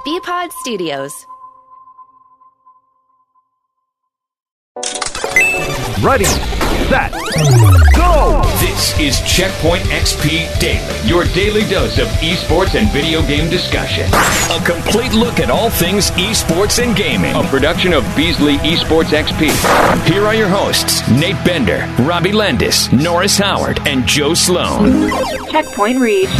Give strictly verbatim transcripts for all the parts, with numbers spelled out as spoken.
B-Pod Studios. Ready, set, go! This is Checkpoint X P Daily, your daily dose of esports and video game discussion. A complete look at all things esports and gaming. A production of Beasley Esports X P. Here are your hosts, Nate Bender, Robbie Landis, Norris Howard, and Joe Sloan. Checkpoint reached.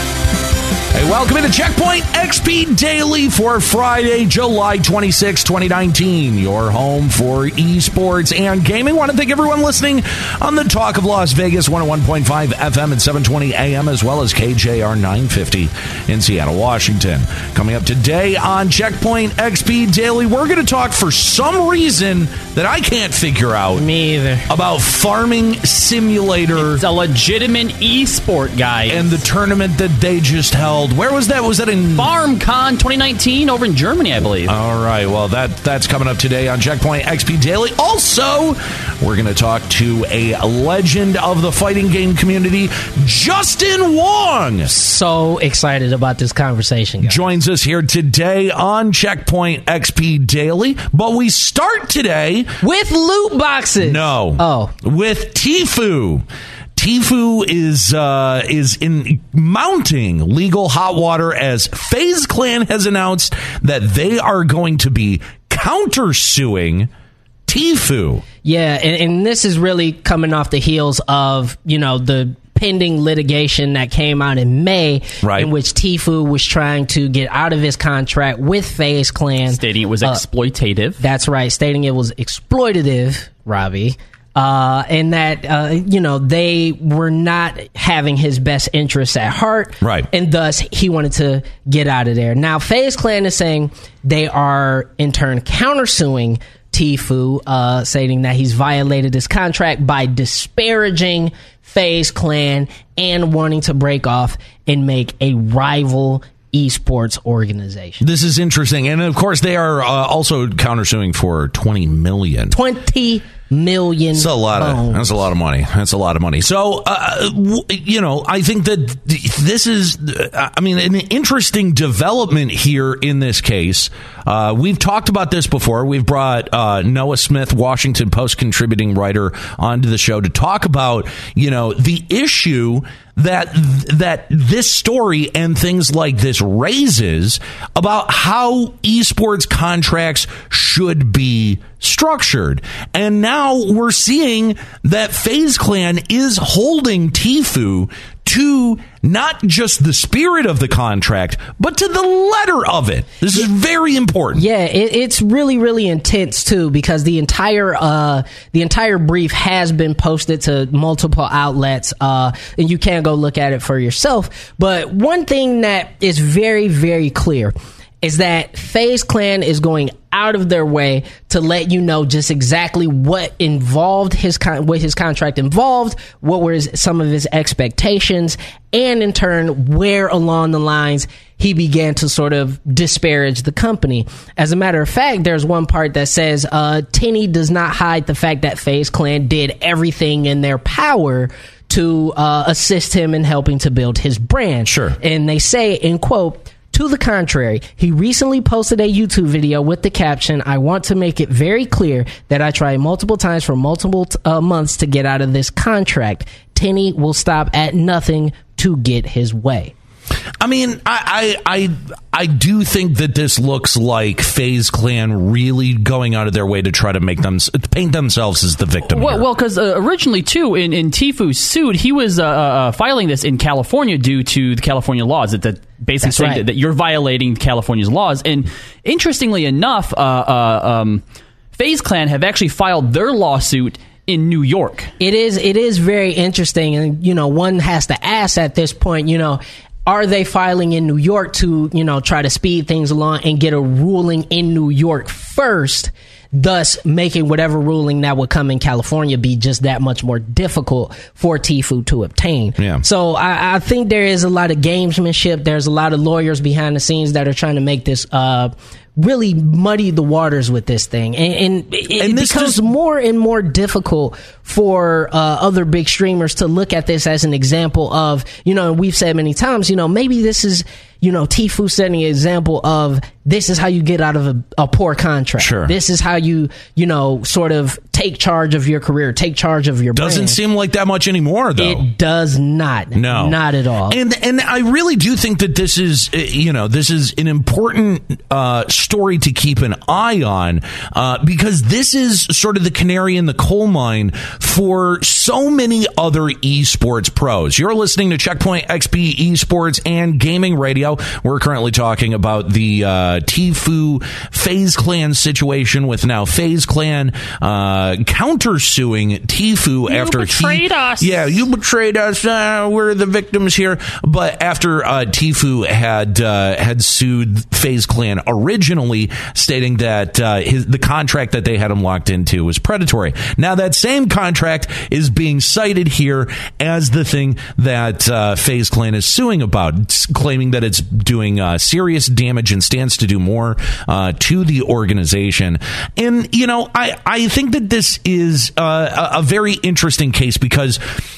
Hey, welcome to Checkpoint X P Daily for Friday, July twenty-sixth, twenty nineteen. Your home for esports and gaming. Want to thank everyone listening on the Talk of Las Vegas, one oh one point five F M and seven twenty A M, as well as K J R nine fifty in Seattle, Washington. Coming up today on Checkpoint X P Daily, we're going to talk for some reason that I can't figure out. Me either. About Farming Simulator. It's a legitimate esport, guy. And the tournament that they just held. Where was that? Was that in FarmCon twenty nineteen over in Germany, I believe. All right. Well, that that's coming up today on Checkpoint X P Daily. Also, we're going to talk to a legend of the fighting game community, Justin Wong. So excited about this conversation, guys. Joins us here today on Checkpoint X P Daily. But we start today with loot boxes. No. Oh. With Tfue. Tfue is uh, is in mounting legal hot water as FaZe Clan has announced that they are going to be countersuing Tfue. Yeah, and, and this is really coming off the heels of, you know, the pending litigation that came out in May, right, in which Tfue was trying to get out of his contract with FaZe Clan. Stating it was uh, exploitative. That's right, stating it was exploitative, Robbie. Uh, and that, uh, you know, they were not having his best interests at heart. Right. And thus, he wanted to get out of there. Now, FaZe Clan is saying they are, in turn, countersuing Tfue, uh, stating that he's violated his contract by disparaging FaZe Clan and wanting to break off and make a rival esports organization. This is interesting. And, of course, they are uh, also countersuing for twenty million dollars. twenty million That's a lot bones. of that's a lot of money. That's a lot of money. So, uh, w- you know, I think that this is, uh, I mean, an interesting development here in this case. Uh, we've talked about this before. We've brought uh, Noah Smith, Washington Post contributing writer, onto the show to talk about, you know, the issue that that this story and things like this raises about how esports contracts should be structured. And now we're seeing that FaZe Clan is holding Tfue to not just the spirit of the contract, but to the letter of it. This is very important. Yeah, it, it's really, really intense too, because the entire uh, the entire brief has been posted to multiple outlets, uh, and you can go look at it for yourself. But one thing that is very, very clear is that FaZe Clan is going out of their way to let you know just exactly what involved his con- what his contract involved, what were his, some of his expectations, and in turn, where along the lines he began to sort of disparage the company. As a matter of fact, there's one part that says, uh, Tenny does not hide the fact that FaZe Clan did everything in their power to uh, assist him in helping to build his brand. Sure. And they say, in quote, to the contrary, he recently posted a YouTube video with the caption, "I want to make it very clear that I tried multiple times for multiple t- uh, months to get out of this contract. Tenny will stop at nothing to get his way." I mean, I, I I I do think that this looks like FaZe Clan really going out of their way to try to make them paint themselves as the victim. Well, here. well, because uh, originally too, in in Tfue's suit, he was uh, uh, filing this in California due to the California laws that, that basically That's saying right. that, that you're violating California's laws. And interestingly enough, uh, uh, um, FaZe Clan have actually filed their lawsuit in New York. It is it is very interesting, and you know, one has to ask at this point, you know, are they filing in New York to, you know, try to speed things along and get a ruling in New York first, thus making whatever ruling that would come in California be just that much more difficult for Tfue to obtain? Yeah. So I, I think there is a lot of gamesmanship. There's a lot of lawyers behind the scenes that are trying to make this uh, really muddy the waters with this thing. And, and it, And it this becomes just- more and more difficult for uh, other big streamers to look at this as an example of, you know, we've said many times, you know, maybe this is, you know, Tfue setting an example of this is how you get out of a, a poor contract. Sure. This is how you, you know, sort of take charge of your career, take charge of your Doesn't brand. seem like that much anymore, though. It does not. No. Not at all. And and I really do think that this is, uh, you know, this is an important uh, story to keep an eye on uh, because this is sort of the canary in the coal mine for so many other esports pros. You're listening to Checkpoint X P Esports and Gaming Radio. We're currently talking about the uh, Tfue FaZe Clan situation with now FaZe Clan uh, countersuing Tfue You after betrayed he, us. Yeah, you betrayed us. Uh, we're the victims here. But after uh, Tfue had uh, had sued FaZe Clan originally, stating that uh, his, the contract that they had him locked into was predatory. Now that same contract is being cited here as the thing that uh, FaZe Clan is suing about, claiming that it's doing uh, serious damage and stands to do more uh, to the organization. And, you know, I, I think that this is uh, a, a very interesting case because,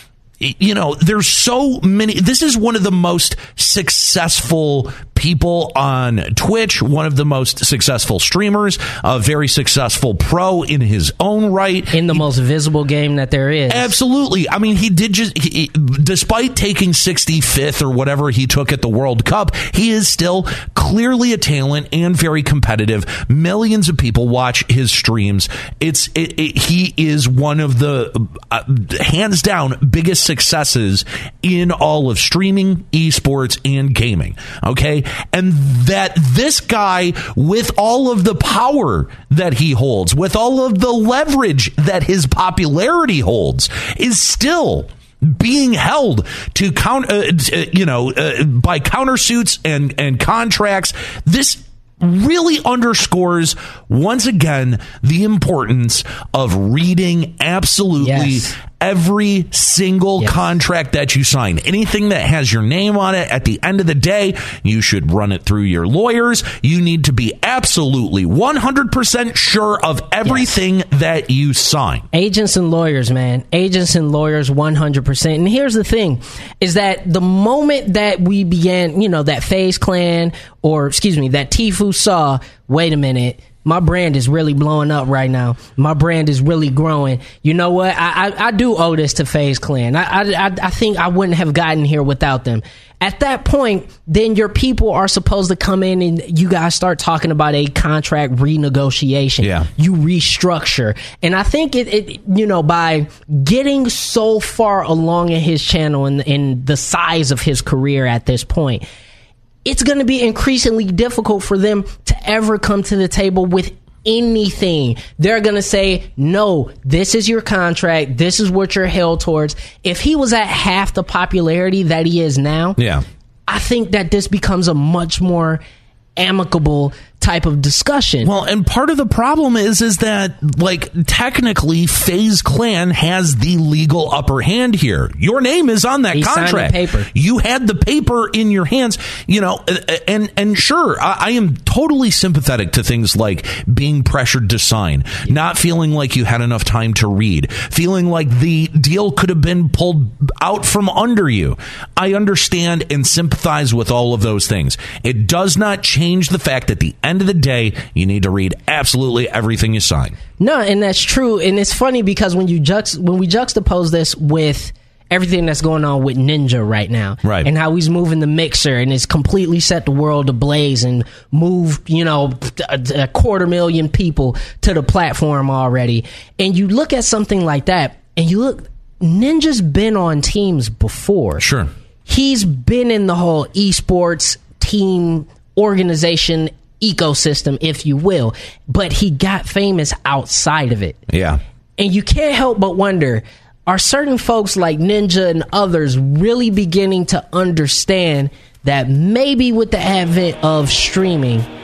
you know, there's so many. This is one of the most successful people on Twitch, one of the most successful streamers, a very successful pro in his own right. In the most visible game that there is. Absolutely. I mean, he did just, he, despite taking sixty-fifth or whatever he took at the World Cup, he is still clearly a talent and very competitive. Millions of people watch his streams. It's it, it, he is one of the uh, hands down biggest successes in all of streaming, esports, and gaming. Okay. And that this guy, with all of the power that he holds, with all of the leverage that his popularity holds, is still being held to count, uh, you know, uh, by countersuits and, and contracts. This really underscores once again the importance of reading absolutely Yes. every single Yes. contract that you sign. Anything that has your name on it, at the end of the day, you should run it through your lawyers. You need to be absolutely one hundred percent sure of everything yes. that you sign. Agents and lawyers, man. Agents and lawyers, one hundred percent. And here's the thing, is that the moment that we began, you know, that FaZe Clan, or excuse me, that Tfue saw, wait a minute, my brand is really blowing up right now. My brand is really growing. You know what? I I, I do owe this to FaZe Clan. I, I I think I wouldn't have gotten here without them. At that point, then your people are supposed to come in and you guys start talking about a contract renegotiation. Yeah. You restructure. And I think it, it you know, by getting so far along in his channel and in the size of his career at this point, it's going to be increasingly difficult for them to ever come to the table with anything. They're going to say, no, this is your contract. This is what you're held towards. If he was at half the popularity that he is now, Yeah. I think that this becomes a much more amicable type of discussion. Well, and part of the problem is is that, like, technically FaZe Clan has the legal upper hand here. Your name is on that He signed the contract. paper. You had the paper in your hands, you know, and and sure, I, I am totally sympathetic to things like being pressured to sign, not feeling like you had enough time to read, feeling like the deal could have been pulled out from under you. I understand and sympathize with all of those things. It does not change the fact that the end of the day, you need to read absolutely everything you sign. No, and that's true. And it's funny because when you juxt- when we juxtapose this with everything that's going on with Ninja right now, right, and how he's moving the mixer and it's completely set the world ablaze and moved, you know, a, a quarter million people to the platform already. And you look at something like that and you look, Ninja's been on teams before. Sure. He's been in the whole esports team organization ecosystem, if you will, but he got famous outside of it. Yeah. And you can't help but wonder, are certain folks like Ninja and others really beginning to understand that maybe with the advent of streaming,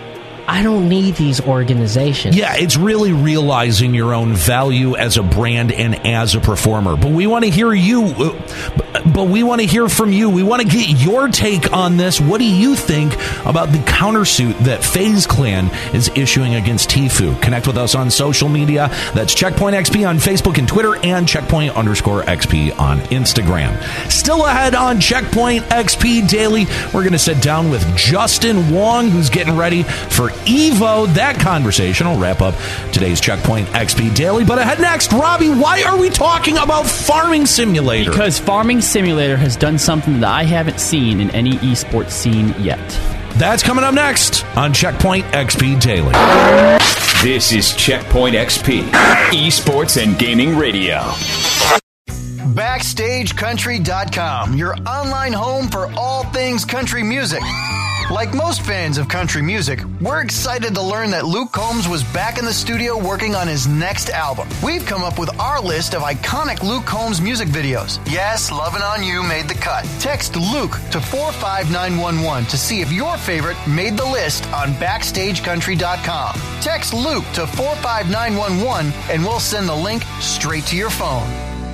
I don't need these organizations. Yeah, it's really realizing your own value as a brand and as a performer. But we want to hear you. But we want to hear from you. We want to get your take on this. What do you think about the countersuit that FaZe Clan is issuing against Tfue? Connect with us on social media. That's Checkpoint X P on Facebook and Twitter, and Checkpoint underscore X P on Instagram. Still ahead on Checkpoint X P Daily, we're going to sit down with Justin Wong, who's getting ready for Evo. That conversation will wrap up today's Checkpoint X P Daily. But ahead next, Robbie, why are we talking about Farming Simulator? Because Farming Simulator has done something that I haven't seen in any esports scene yet. That's coming up next on Checkpoint X P Daily. This is Checkpoint X P, esports and gaming radio. Backstage Country dot com, your online home for all things country music. Like most fans of country music, we're excited to learn that Luke Combs was back in the studio working on his next album. We've come up with our list of iconic Luke Combs music videos. Yes, Lovin' On You made the cut. Text Luke to four five nine one one to see if your favorite made the list on Backstage Country dot com. Text Luke to four five nine one one and we'll send the link straight to your phone.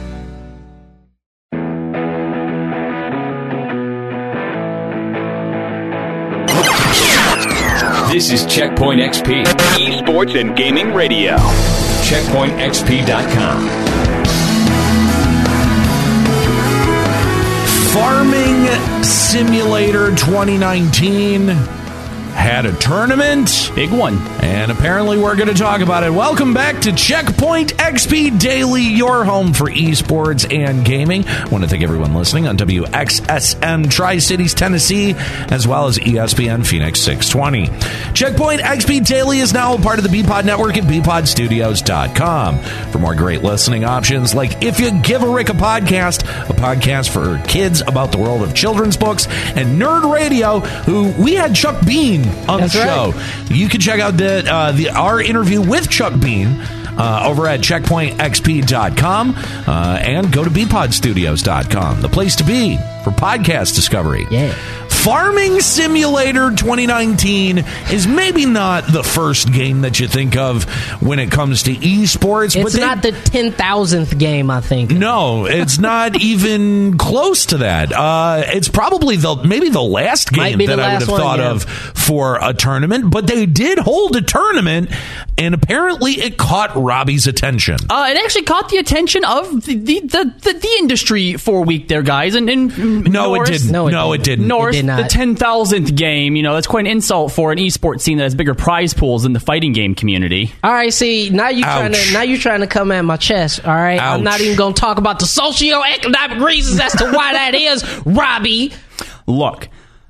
This is Checkpoint X P, esports and gaming radio. Checkpoint X P dot com. Farming Simulator twenty nineteen had a tournament. Big one. And apparently we're going to talk about it. Welcome back to Checkpoint X P Daily, your home for esports and gaming. I want to thank everyone listening on W X S M Tri-Cities, Tennessee, as well as E S P N Phoenix six twenty. Checkpoint X P Daily is now a part of the B Pod Network at B Pod Studios dot com. For more great listening options like If You Give a Rick a Podcast, a podcast for kids about the world of children's books, and Nerd Radio, who we had Chuck Bean on That's the show. Right. You can check out the, uh, the our interview with Chuck Bean uh, over at Checkpoint X P dot com uh, and go to B Pod Studios dot com, the place to be for podcast discovery. Yeah. Farming Simulator twenty nineteen is maybe not the first game that you think of when it comes to esports. It's but they, not the ten thousandth game, I think. No, it's not even close to that. Uh, it's probably the maybe the last game the that I would last have one, thought yeah. of for a tournament, but they did hold a tournament, and apparently it caught Robbie's attention. Uh, it actually caught the attention of the the, the, the, the industry for a week there, guys. And, and No, Norris, it didn't. No, it No, it didn't. Norris, It did not. the ten thousandth game, you know, that's quite an insult for an esports scene that has bigger prize pools than the fighting game community. All right, see, now you trying Ouch. to now you trying to come at my chest. All right, Ouch. I'm not even going to talk about the socioeconomic reasons as to why that is, Robbie. Look,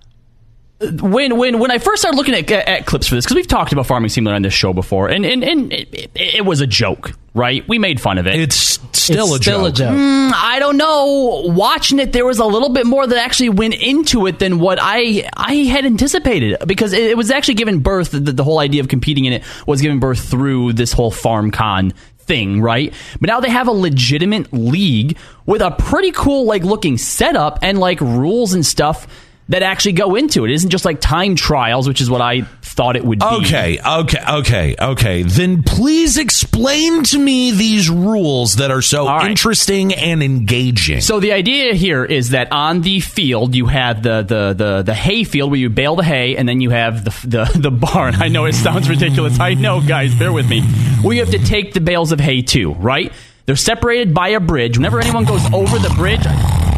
when when when I first started looking at, at clips for this, because we've talked about Farming Simulator on this show before, and and, and it, it, it was a joke, right? We made fun of it. It's still, it's a, still joke. a joke. Mm, I don't know. Watching it, there was a little bit more that actually went into it than what I I had anticipated, because it, it was actually given birth. The, the whole idea of competing in it was given birth through this whole FarmCon thing, right? But now they have a legitimate league with a pretty cool like looking setup and like rules and stuff that actually go into it. It isn't just like time trials, which is what I thought it would be. Okay, okay, okay, okay. Then please explain to me these rules that are so All right. interesting and engaging. So the idea here is that on the field you have the the the, the hay field where you bale the hay, and then you have the, the the barn. I know it sounds ridiculous. I know, guys, bear with me. Where you have to take the bales of hay to, right? They're separated by a bridge. Whenever anyone goes over the bridge,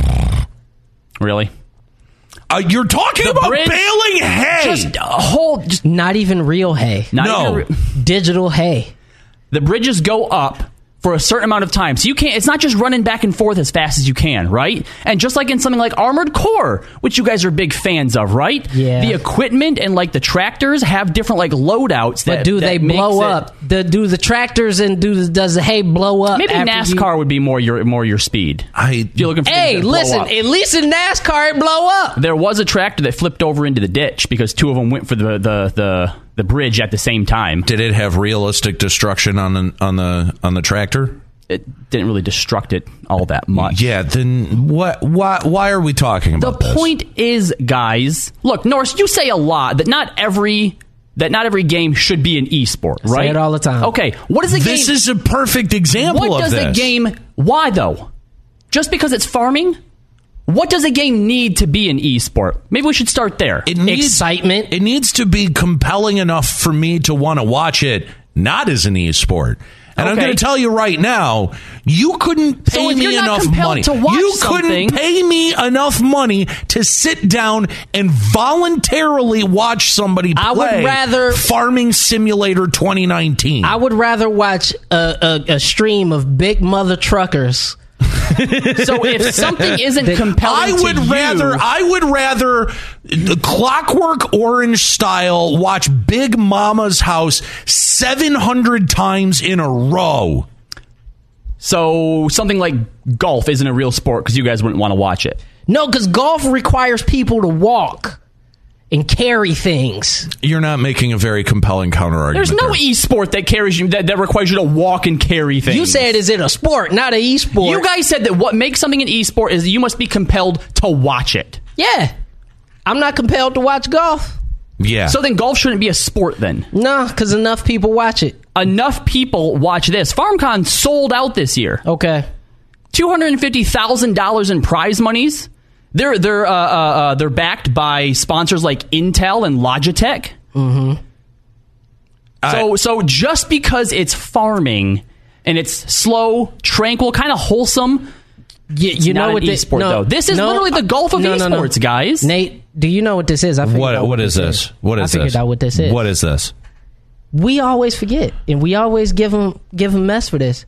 really. Uh, you're talking The about bridge- baling hay. Just a whole, just Not even real hay. not No. even- Digital hay. the bridges go up for a certain amount of time. So you can't, it's not just running back and forth as fast as you can, right? And just like in something like Armored Core, which you guys are big fans of, right? Yeah. The equipment and like the tractors have different like loadouts that But do that they makes blow it- up? The, do the tractors and do the, does the hay blow up? Maybe after NASCAR you- would be more your more your speed. I, If you're looking for things Hey, that blow listen. up. At least in NASCAR, it blow up. There was a tractor that flipped over into the ditch because two of them went for the the the, the bridge at the same time. did it have realistic destruction on the on the on the tractor? It didn't really destruct it all that much. Yeah. Then what? Why? Why are we talking The about this? point is, guys, look, Norris, you say a lot that not every that not every game should be an esport, right? Say it all the time. Okay, what is a game? This is a perfect example what of does this. a game? Why though? Just because it's farming? What does a game need to be an esport? Maybe we should start there. It needs, Excitement. It needs to be compelling enough for me to want to watch it, not as an esport. And Okay. I'm going to tell you right now, you couldn't pay So if me you're not enough compelled money. to watch you something- couldn't pay me enough money to sit down and voluntarily watch somebody play I would rather- Farming Simulator twenty nineteen. I would rather watch a, a, a stream of big mother truckers. So if something isn't compelling I would to you, rather I would rather uh, Clockwork Orange style watch Big Mama's House seven hundred times in a row. so something like golf isn't a real sport because you guys wouldn't want to watch it. No, because golf requires people to walk and carry things. You're not making a very compelling counter argument. There's no there. esport that carries you that, that requires you to walk and carry things. You said, is it a sport, not an esport? You guys said that what makes something an esport is that you must be compelled to watch it. Yeah. I'm not compelled to watch golf. Yeah. So then golf shouldn't be a sport then. No, because enough people watch it. Enough people watch this. FarmCon sold out this year. Okay. two hundred fifty thousand dollars in prize monies. They're they're uh, uh, uh, they're backed by sponsors like Intel and Logitech. Mm-hmm. So so just because it's farming and it's slow, tranquil, kind of wholesome, You, you not know an what this esport, no, though. This is no, literally the golf of no, no, no. esports, guys. Nate, do you know what this is? I figured what out what is this? What is I this? figured out what this is. What is this? We always forget, and we always give him give him mess for this.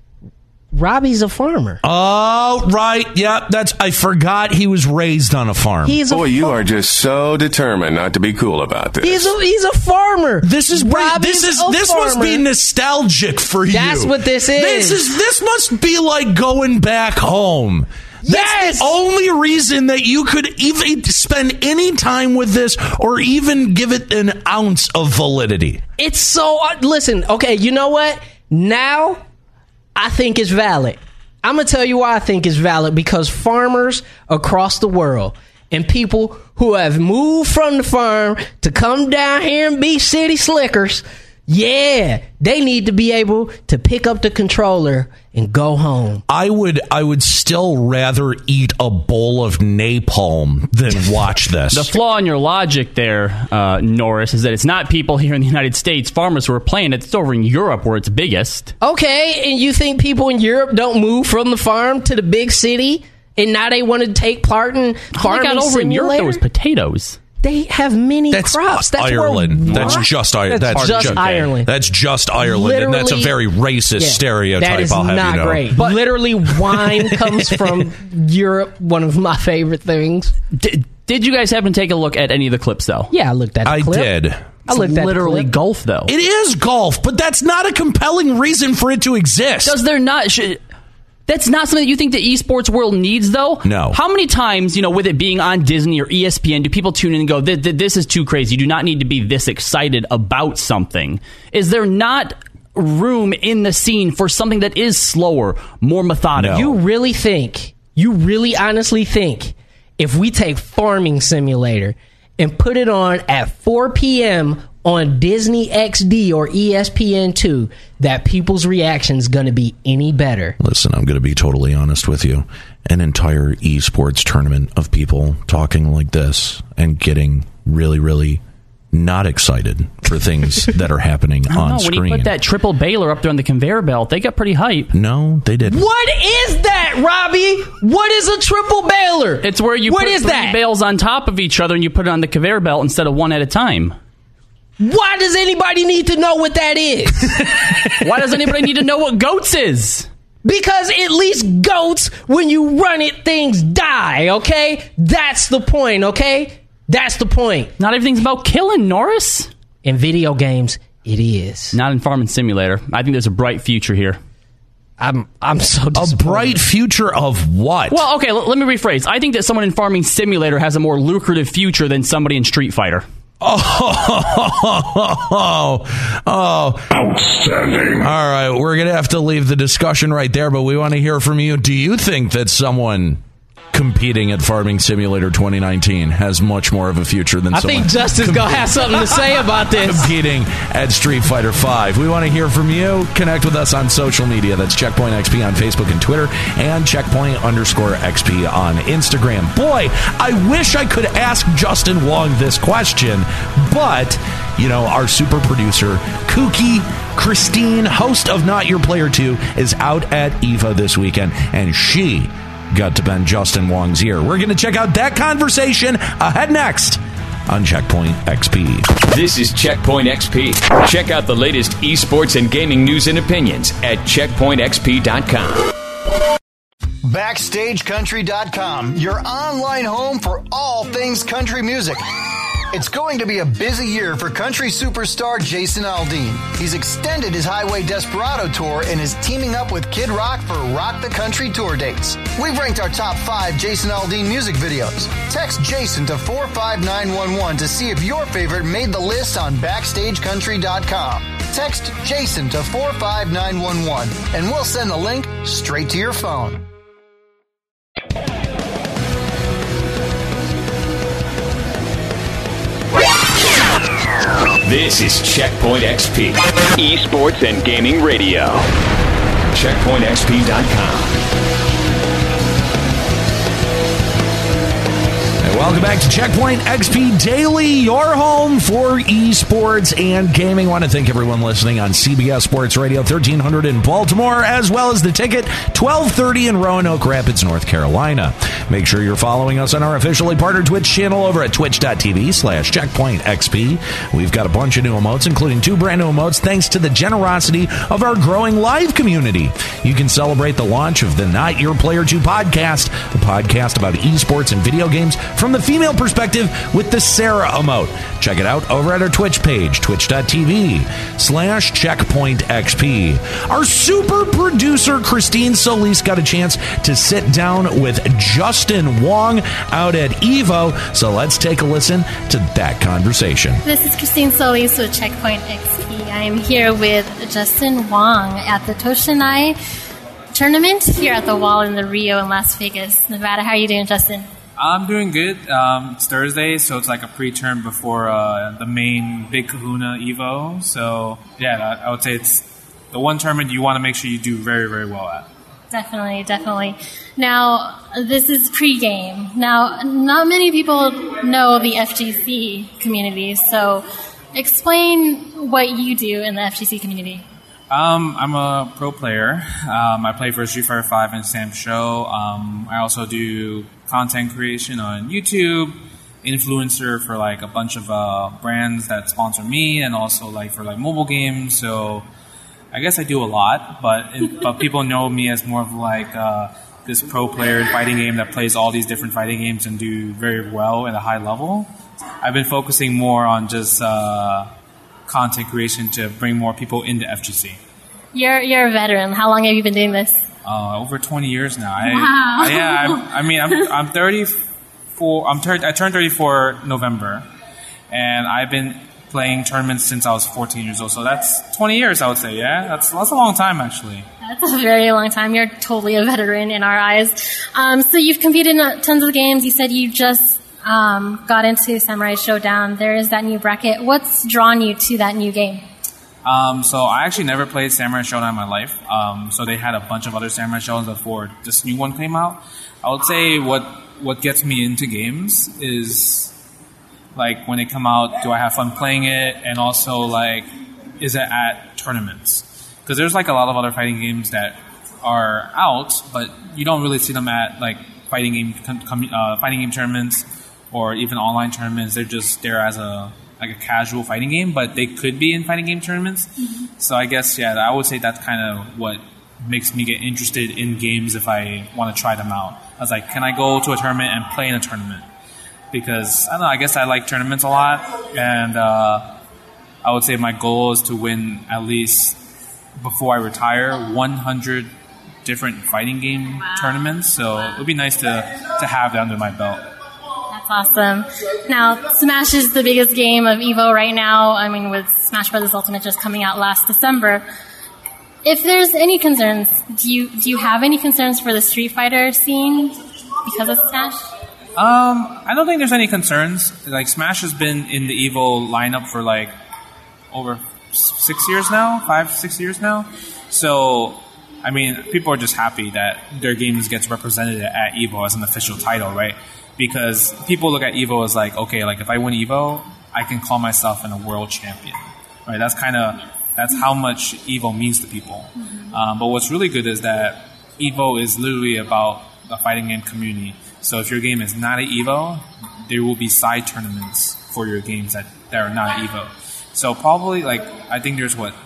Robbie's a farmer. Oh, right. Yeah, that's I forgot he was raised on a farm. He's a Boy, you far- are just so determined not to be cool about this. He's a he's a farmer. This is great. Robbie's This is a this must farmer. be nostalgic for you. That's what this is. This is this must be like going back home. That's Yes! the only reason that you could even spend any time with this or even give it an ounce of validity. It's so uh, listen. Okay, you know what? Now I think it's valid. I'm gonna tell you why I think it's valid, because farmers across the world and people who have moved from the farm to come down here and be city slickers, yeah, they need to be able to pick up the controller and go home. I would I would still rather eat a bowl of napalm than watch this. The flaw in your logic there, uh, Norris, is that it's not people here in the United States, farmers who are playing it. It's over in Europe where it's biggest. Okay, and you think people in Europe don't move from the farm to the big city, and now they want to take part in All farming I got over in Europe, simulator? there was potatoes. They have many That's crops. That's Ireland. Where, That's what? just Ireland. That's, That's just ju- Ireland. That's just Ireland, and that's a very racist Yeah, stereotype. That is I'll have not you know. great. But literally, wine comes from Europe. One of my favorite things. Did, did you guys happen to take a look at any of the clips, though? Yeah, I looked at. The I clip. did. I looked It's at the literally clip. golf, though. It is golf, but that's not a compelling reason for it to exist. Does there not? Should, that's not something that you think the esports world needs, though? No. How many times, you know, with it being on Disney or E S P N, do people tune in and go, "Th- th- this is too crazy. You do not need to be this excited about something." Is there not room in the scene for something that is slower, more methodical? No. You really think? You really honestly think if we take Farming Simulator and put it on at four p.m. on Disney X D or E S P N two, that people's reaction's going to be any better? Listen, I'm going to be totally honest with you. An entire esports tournament of people talking like this and getting really, really not excited for things that are happening I don't on know. screen. When you put that triple Baylor up there on the conveyor belt, they got pretty hype. No, they didn't. What is that, Robbie? What is a triple Baylor? It's where you What put is three that? bales on top of each other and you put it on the conveyor belt instead of one at a time. Why does anybody need to know what that is? Why does anybody need to know what goats is? Because at least goats, when you run it, things die, okay? That's the point, okay? That's the point. Not everything's about killing, Norris. In video games, it is. Not in Farming Simulator. I think there's a bright future here. I'm I'm so A disappointed. bright future of what? Well, okay, l- let me rephrase. I think that someone in Farming Simulator has a more lucrative future than somebody in Street Fighter. Oh, oh, outstanding. All right, we're going to have to leave the discussion right there, but we want to hear from you. Do you think that someone competing at Farming Simulator twenty nineteen has much more of a future than I someone think Justin's going to have something to say about this. competing at Street Fighter five. We want to hear from you. Connect with us on social media. That's Checkpoint X P on Facebook and Twitter, and Checkpoint underscore X P on Instagram. Boy, I wish I could ask Justin Wong this question, but, you know, our super producer, Kooky Christine, host of Not Your Player two, is out at EVO this weekend, and she got to bend Justin Wong's ear. We're going to check out that conversation ahead next on Checkpoint X P. This is Checkpoint X P. Check out the latest esports and gaming news and opinions at checkpoint x p dot com. Backstage Country dot com, your online home for all things country music. It's going to be a busy year for country superstar Jason Aldean. He's extended his Highway Desperado tour and is teaming up with Kid Rock for Rock the Country tour dates. We've ranked our top five Jason Aldean music videos. Text Jason to four five nine one one to see if your favorite made the list on Backstage Country dot com. Text Jason to four five nine one one and we'll send the link straight to your phone. This is Checkpoint X P, esports and gaming radio. checkpoint x p dot com. Welcome back to Checkpoint X P Daily, your home for esports and gaming. I want to thank everyone listening on C B S Sports Radio thirteen hundred in Baltimore, as well as The Ticket twelve thirty in Roanoke Rapids, North Carolina. Make sure you're following us on our officially partnered Twitch channel over at twitch dot t v slash checkpoint x p. We've got a bunch of new emotes, including two brand new emotes, thanks to the generosity of our growing live community. You can celebrate the launch of the Not Your Player two podcast, a podcast about esports and video games from the female perspective with the Sarah emote. Check it out over at our Twitch page, twitch dot t v slash checkpoint x p. Our super producer, Christine Solis, got a chance to sit down with Justin Wong out at EVO, so let's take a listen to that conversation. This is Christine Solis with Checkpoint X P. I am here with Justin Wong at the Toshinai tournament here at the Wall in the Rio in Las Vegas, Nevada. How are you doing, Justin? I'm doing good. Um, it's Thursday, so it's like a pre-term before uh, the main Big Kahuna Evo. So, yeah, I would say it's the one tournament you want to make sure you do very, very well at. Definitely, definitely. Now, this is pre-game. Now, not many people know the F G C community, so explain what you do in the F G C community. Um, I'm a pro player. Um, I play for Street Fighter five and Sam Show. Um, I also do content creation on YouTube, influencer for like a bunch of uh, brands that sponsor me, and also like for like mobile games. So I guess I do a lot, but it, but people know me as more of like uh, this pro player in fighting game that plays all these different fighting games and do very well at a high level. I've been focusing more on just uh, content creation to bring more people into F G C. You're you're a veteran. How long have you been doing this? Uh, over twenty years now. I, wow. I, yeah, I'm, I mean, I'm I'm thirty-four. I'm tur- I turned thirty-four November, and I've been playing tournaments since I was fourteen years old. So that's twenty years, I would say. Yeah, that's that's a long time actually. That's a very long time. You're totally a veteran in our eyes. Um, so you've competed in tons of games. You said you just um, got into Samurai Showdown. There is that new bracket. What's drawn you to that new game? Um, so I actually never played Samurai Showdown in my life. Um, so they had a bunch of other Samurai Showdowns before this new one came out. I would say what what gets me into games is like when they come out, do I have fun playing it, and also like is it at tournaments? Because there's like a lot of other fighting games that are out, but you don't really see them at like fighting game uh, fighting game tournaments or even online tournaments. They're just there as a like a casual fighting game, but they could be in fighting game tournaments. Mm-hmm. So I guess, yeah, I would say that's kind of what makes me get interested in games if I want to try them out. I was like, can I go to a tournament and play in a tournament? Because, I don't know, I guess I like tournaments a lot, and uh, I would say my goal is to win at least, before I retire, one hundred different fighting game wow. tournaments. So it would be nice to, to have that under my belt. Awesome. Now, Smash is the biggest game of EVO right now. I mean, with Smash Bros. Ultimate just coming out last December. If there's any concerns, do you do you have any concerns for the Street Fighter scene? because of Smash? Um, I don't think there's any concerns. Like, Smash has been in the EVO lineup for like over six years now, five, six years now. So, I mean, people are just happy that their games gets represented at EVO as an official title, right? Because people look at EVO as like, okay, like if I win EVO, I can call myself a world champion, right? That's kind of, that's how much EVO means to people. Mm-hmm. Um, but what's really good is that EVO is literally about the fighting game community. So if your game is not at EVO, there will be side tournaments for your games that, that are not at EVO. So probably, like, I think there's what,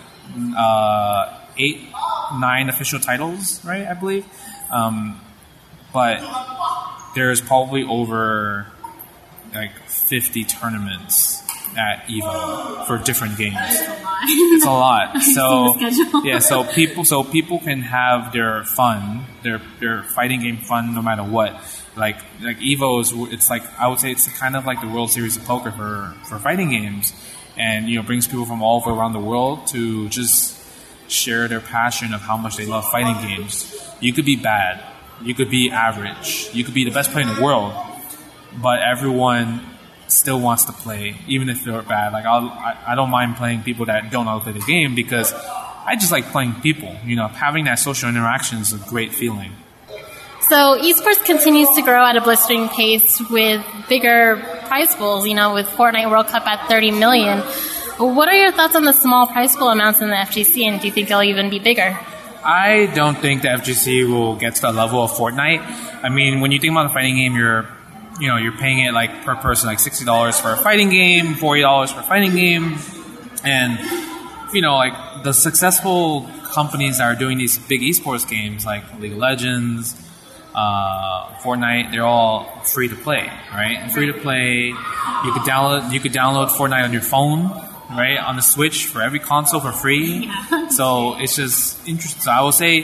uh, eight, nine official titles, right? I believe. Um, but there's probably over like fifty tournaments at EVO for different games. It's a lot. So yeah, so people, so people can have their fun, their their fighting game fun, no matter what. Like like EVO is, it's like, I would say it's kind of like the World Series of Poker for for fighting games, and you know brings people from all over around the world to just share their passion of how much they love fighting games. You could be bad, you could be average, you could be the best player in the world, but everyone still wants to play, even if they're bad. Like I'll, I, I don't mind playing people that don't know how to play the game because I just like playing people. You know, having that social interaction is a great feeling. So esports continues to grow at a blistering pace with bigger prize pools. You know, with Fortnite World Cup at thirty million. What are your thoughts on the small prize pool amounts in the F G C, and do you think it'll even be bigger? I don't think the F G C will get to the level of Fortnite. I mean, when you think about the fighting game, you're, you know, you're paying it like per person, like sixty dollars for a fighting game, forty dollars for a fighting game, and you know, like the successful companies that are doing these big esports games, like League of Legends, uh, Fortnite, they're all free to play, right? Free to play. You could download, you could download Fortnite on your phone. Right, on the Switch for every console for free. Yeah. So it's just interesting. So I would say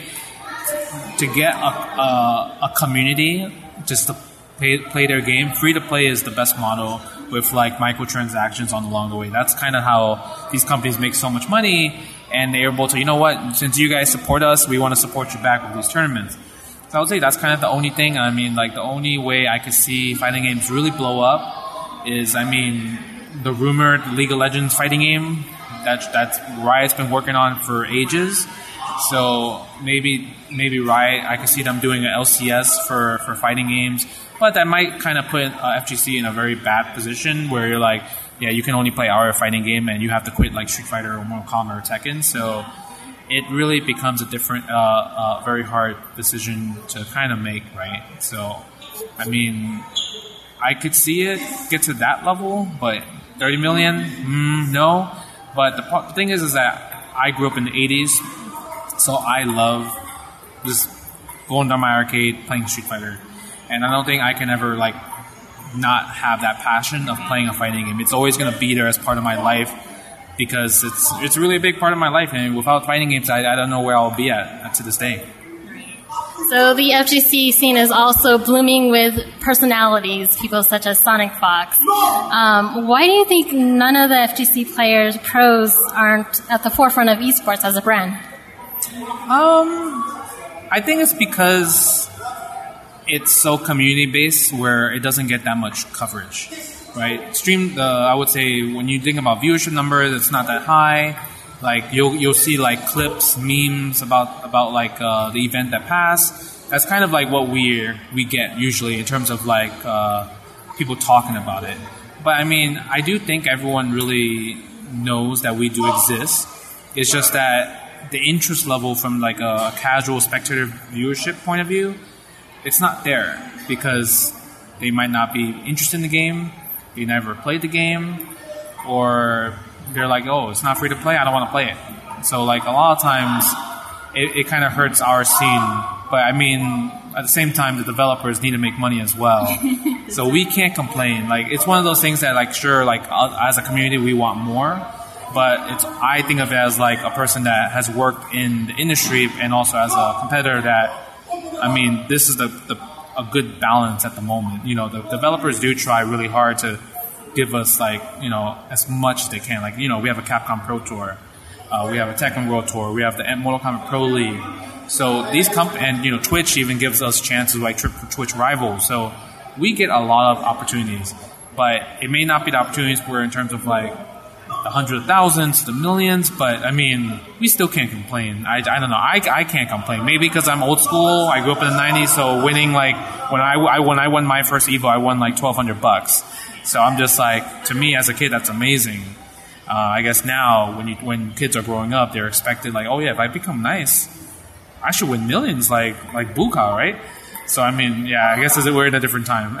to get a, a, a community just to pay, play their game, free to play is the best model with like microtransactions on along the way. That's kind of how these companies make so much money, and they're able to, you know what, since you guys support us, we want to support you back with these tournaments. So I would say that's kind of the only thing. I mean, like the only way I could see fighting games really blow up is, I mean, the rumored League of Legends fighting game that that's Riot's been working on for ages. So maybe maybe Riot, I could see them doing an L C S for, for fighting games, but that might kind of put uh, F G C in a very bad position where you're like, yeah, you can only play our fighting game and you have to quit like Street Fighter or Mortal Kombat or Tekken. So it really becomes a different, uh, uh, very hard decision to kind of make, right? So, I mean, I could see it get to that level, but thirty million, mm, no. But the, the thing is, is that I grew up in the eighties, so I love just going down my arcade, playing Street Fighter. And I don't think I can ever, like, not have that passion of playing a fighting game. It's always going to be there as part of my life because it's it's really a big part of my life. And without fighting games, I, I don't know where I'll be at to this day. So the F G C scene is also blooming with personalities, people such as Sonic Fox. Um, why do you think none of the F G C players, pros, aren't at the forefront of esports as a brand? Um, I think it's because it's so community-based where it doesn't get that much coverage, right? Stream, uh, I would say, when you think about viewership numbers, it's not that high. Like you'll you'll see like clips, memes about about like uh, the event that passed. That's kind of like what we we get usually in terms of like uh, people talking about it. But I mean, I do think everyone really knows that we do exist. It's just that the interest level from like a casual spectator viewership point of view, it's not there because they might not be interested in the game, they never played the game, or they're like, oh, it's not free to play, I don't want to play it. So, like, a lot of times, it, it kind of hurts our scene. But, I mean, at the same time, the developers need to make money as well. So we can't complain. Like, it's one of those things that, like, sure, like, as a community, we want more. But it's I think of it as, like, a person that has worked in the industry and also as a competitor that, I mean, this is the, the a good balance at the moment. You know, the developers do try really hard to give us, like, you know, as much as they can. Like, you know, we have a Capcom Pro Tour, uh, we have a Tekken World Tour, we have the Mortal Kombat Pro League, So these comp and you know Twitch even gives us chances like Twitch Rivals. So we get a lot of opportunities, but it may not be the opportunities where in terms of like the hundreds of thousands, the millions. But I mean, we still can't complain. I, I don't know. I, I can't complain. Maybe because I'm old school. I grew up in the nineties, so winning like when I, I when I won my first Evo, I won like twelve hundred bucks. So I'm just like, to me as a kid, that's amazing. Uh, I guess now when you, when kids are growing up, they're expected like, oh yeah, if I become nice, I should win millions like like Buka, right? So I mean, yeah, I guess we're in a different time.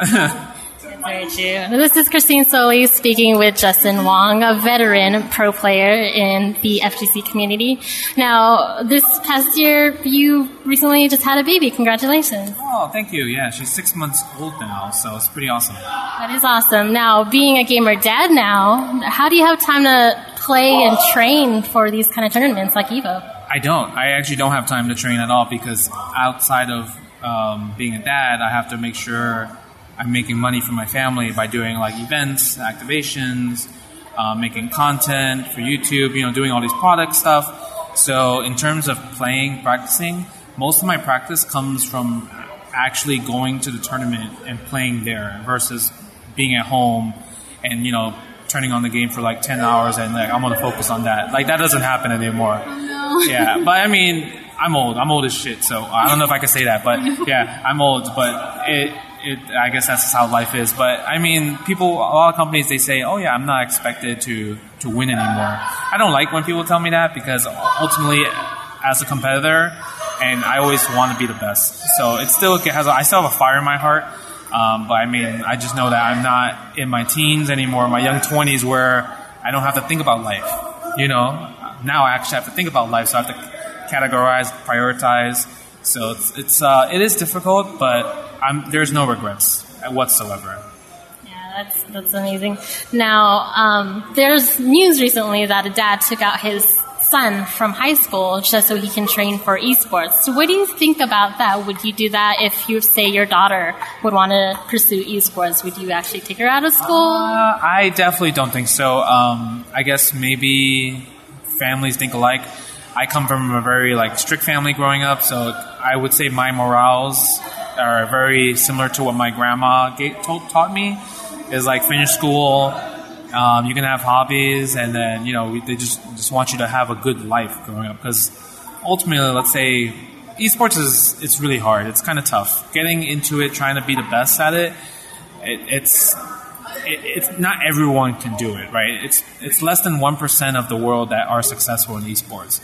Very true. This is Christine Soley speaking with Justin Wong, a veteran pro player in the F G C community. Now, this past year, you recently just had a baby. Congratulations. Oh, thank you. Yeah, she's six months old now, so it's pretty awesome. That is awesome. Now, being a gamer dad now, how do you have time to play and train for these kind of tournaments like EVO? I don't. I actually don't have time to train at all because outside of um, being a dad, I have to make sure I'm making money for my family by doing like events, activations, uh, making content for YouTube, you know, doing all these product stuff. So in terms of playing, practicing, most of my practice comes from actually going to the tournament and playing there versus being at home and, you know, turning on the game for like ten hours and like I'm going to focus on that. Like that doesn't happen anymore. Oh, no. Yeah, but I mean, I'm old. I'm old as shit, so I don't know if I can say that, but yeah, I'm old, but it... It, I guess that's how life is. But, I mean, people, a lot of companies, they say, oh, yeah, I'm not expected to, to win anymore. I don't like when people tell me that because ultimately, as a competitor, and I always want to be the best. So it still has, I still have a fire in my heart. Um, but, I mean, I just know that I'm not in my teens anymore, my young twenties, where I don't have to think about life. You know, now I actually have to think about life, so I have to categorize, prioritize. So it's, it's uh, it is difficult, but I'm, there's no regrets whatsoever. Yeah, that's that's amazing. Now, um, there's news recently that a dad took out his son from high school just so he can train for esports. So what do you think about that? Would you do that if you say your daughter would want to pursue esports? Would you actually take her out of school? Uh, I definitely don't think so. Um, I guess maybe families think alike. I come from a very like strict family growing up, so I would say my morals are very similar to what my grandma taught me. Is like finish school, um, you can have hobbies, and then you know they just just want you to have a good life growing up. Because ultimately, let's say esports is it's really hard. It's kind of tough getting into it, trying to be the best at it. it it's it, it's not everyone can do it, right? It's it's less than one percent of the world that are successful in esports.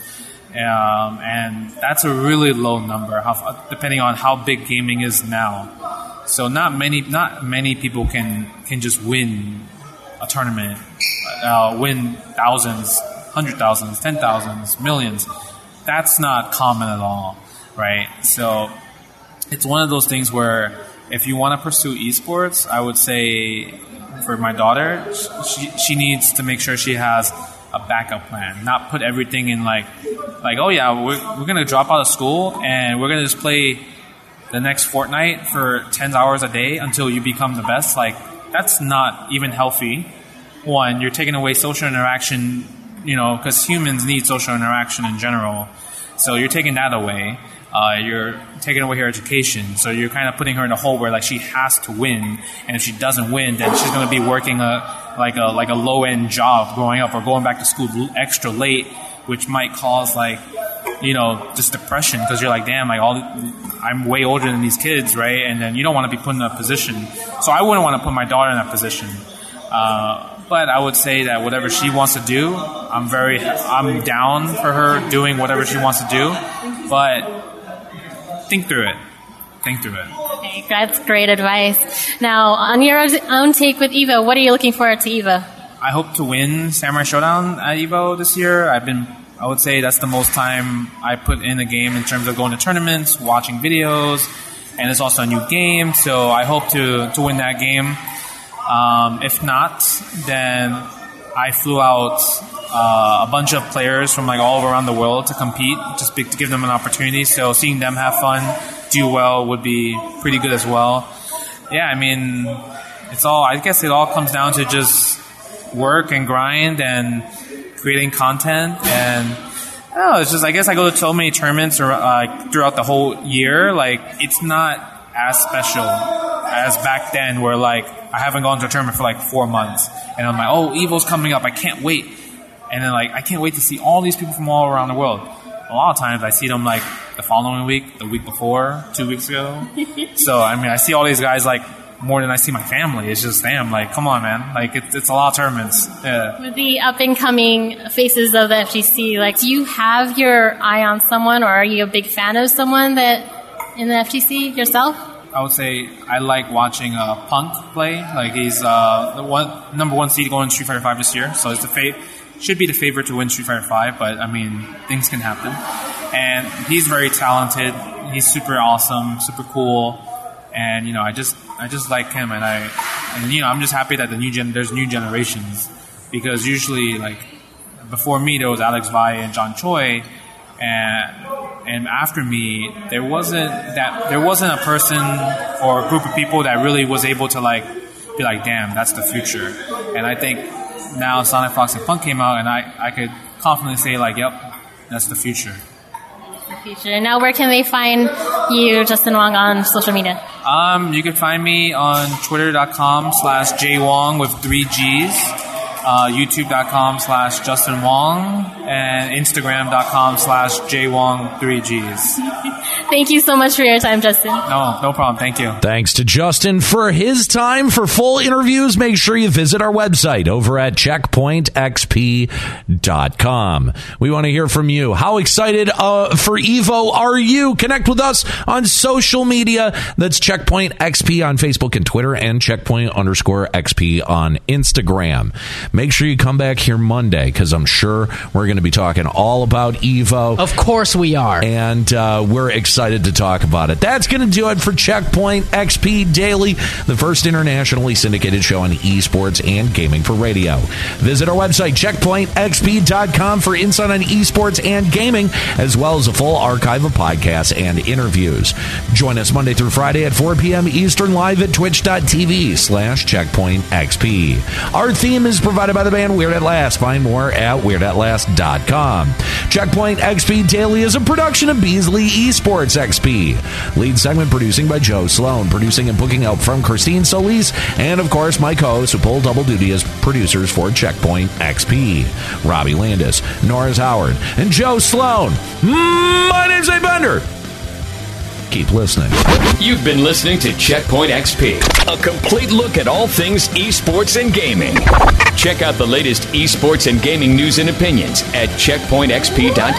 Um, and that's a really low number, how, depending on how big gaming is now. So not many, not many people can can just win a tournament, uh, win thousands, hundred thousands, ten thousands, millions. That's not common at all, right? So it's one of those things where if you want to pursue esports, I would say for my daughter, she she needs to make sure she has a backup plan, not put everything in like, like oh yeah, we're, we're going to drop out of school and we're going to just play the next Fortnite for ten hours a day until you become the best. Like, that's not even healthy. One, you're taking away social interaction, you know, because humans need social interaction in general. So you're taking that away. Uh, you're taking away her education. So you're kind of putting her in a hole where like she has to win. And if she doesn't win, then she's going to be working a like a like a low end job growing up, or going back to school extra late, which might cause like, you know, just depression, because you're like, damn, like all I'm way older than these kids, right? And then you don't want to be put in that position. So I wouldn't want to put my daughter in that position. Uh, but I would say that whatever she wants to do, I'm very I'm down for her doing whatever she wants to do. But think through it. Think through it. Okay, that's great advice. Now, on your own take with EVO, what are you looking forward to EVO? I hope to win Samurai Showdown at EVO this year. I've been, I would say that's the most time I put in a game in terms of going to tournaments, watching videos, and it's also a new game, so I hope to, to win that game. Um, if not, then I flew out uh, a bunch of players from like all around the world to compete, just to give them an opportunity. So seeing them have fun, do well would be pretty good as well. Yeah, I mean, it's all. I guess it all comes down to just work and grind and creating content and Oh, it's just I guess I go to so many tournaments or uh, throughout the whole year. Like it's not as special as back then, where like I haven't gone to a tournament for like four months, and I'm like, oh, EVO's coming up, I can't wait, and then like I can't wait to see all these people from all around the world. A lot of times I see them like the following week, the week before, two weeks ago. So I mean, I see all these guys like more than I see my family. It's just, damn, like, come on, man. Like, it's, it's a lot of tournaments. Yeah. With the up-and-coming faces of the F G C, like, do you have your eye on someone, or are you a big fan of someone that in the F G C yourself? I would say I like watching uh, Punk play. Like, he's uh, the one number one seed going to Street Fighter five this year, so it's the fa- should be the favorite to win Street Fighter five, but, I mean, things can happen. And he's very talented. He's super awesome, super cool. And, you know, I just I just like him, and I, and you know, I'm just happy that the new gen, there's new generations, because usually, like, before me there was Alex Valle and John Choi, and and after me there wasn't that there wasn't a person or a group of people that really was able to like be like, damn, that's the future. And I think now Sonic Fox and Punk came out, and I I could confidently say like, yep, that's the future. Future. Now, where can they find you, Justin Wong, on social media? Um, you can find me on twitter.com slash jwong with three G's, uh, youtube.com slash Justin Wong, and instagram.com slash jwong three G's. Thank you so much for your time, Justin. No, no problem. Thank you. Thanks to Justin for his time. For full interviews, make sure you visit our website over at checkpoint x p dot com. We want to hear from you. How excited uh, for EVO are you? Connect with us on social media. That's Checkpoint X P on Facebook and Twitter, and Checkpoint underscore X P on Instagram. Make sure you come back here Monday, because I'm sure we're going to be talking all about EVO. Of course we are. And uh, we're excited to talk about it. That's going to do it for Checkpoint X P Daily, the first internationally syndicated show on esports and gaming for radio. Visit our website, checkpoint x p dot com, for insight on esports and gaming, as well as a full archive of podcasts and interviews. Join us Monday through Friday at four p.m. Eastern, live at twitch.tv slash checkpoint xp. Our theme is provided by the band Weird at Last. Find more at weird at last dot com. Checkpoint X P Daily is a production of Beasley Esports X P. Lead segment producing by Joe Sloan. Producing and booking help from Christine Solis. And, of course, my co-hosts who pull double duty as producers for Checkpoint X P. Robbie Landis, Norris Howard, and Joe Sloan. My name's A. Bender. Keep listening. You've been listening to Checkpoint X P, a complete look at all things esports and gaming. Check out the latest esports and gaming news and opinions at checkpoint x p dot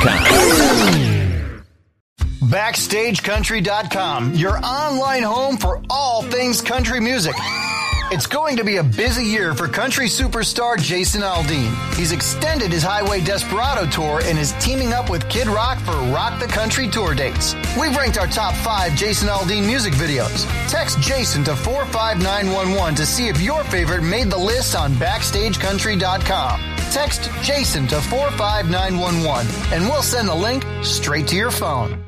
com. Backstage Country dot com, your online home for all things country music. It's going to be a busy year for country superstar Jason Aldean. He's extended his Highway Desperado tour and is teaming up with Kid Rock for Rock the Country tour dates. We've ranked our top five Jason Aldean music videos. Text Jason to four five nine one one to see if your favorite made the list on Backstage Country dot com. Text Jason to four five nine one one and we'll send the link straight to your phone.